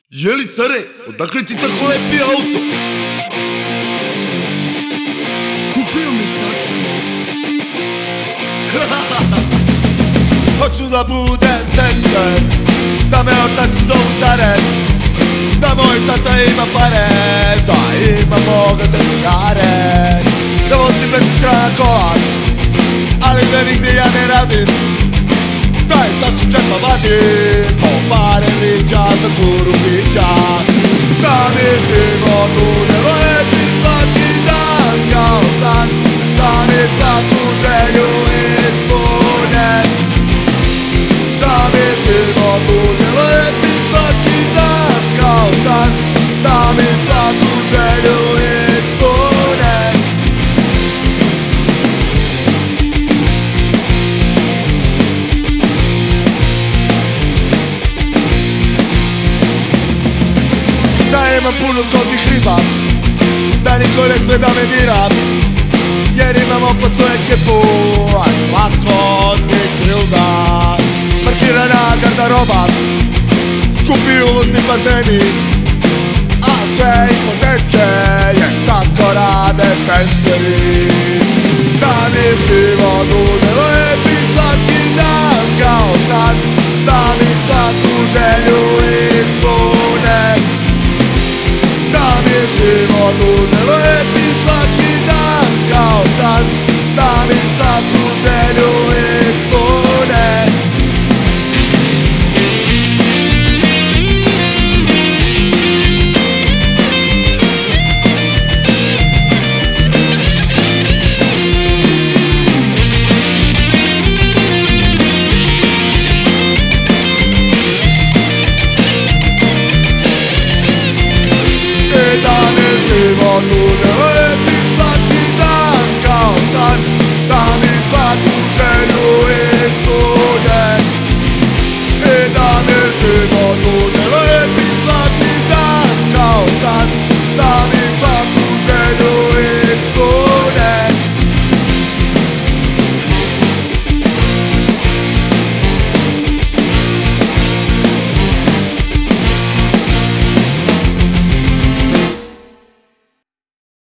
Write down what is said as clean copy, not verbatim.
Jeli care, odakle ti tako lepi auto? Kupio mi tata. Hoću da budem tencer, da me ortaci zovu care, da moj tata ima pare, da ima bogate drugare, da vozim bez strana kola, ali da nigde ja ne radim, da je svakog čepa vadim, po pare lića za turu pića, da mi život bude lep i svaki dan kao san, da mi svaku želju ispune, da mi život bude lep i svaki dan kao san, da mi svaku želju ispune. Da imam puno zgodnih riba, da niko ne sme da me dira, jer imam opasnu ekipu, a svako od njih bilda. Parkirana garderoba, skupi uvozni bazeni, a sve ispod deske, jer tako rade penseri. Da mi život bude lep i svaki dan kao san, da mi svaku želju ispune, da mi život bude lep i svaki dan kao san, da mi svaku želju ispune. Da mi život bude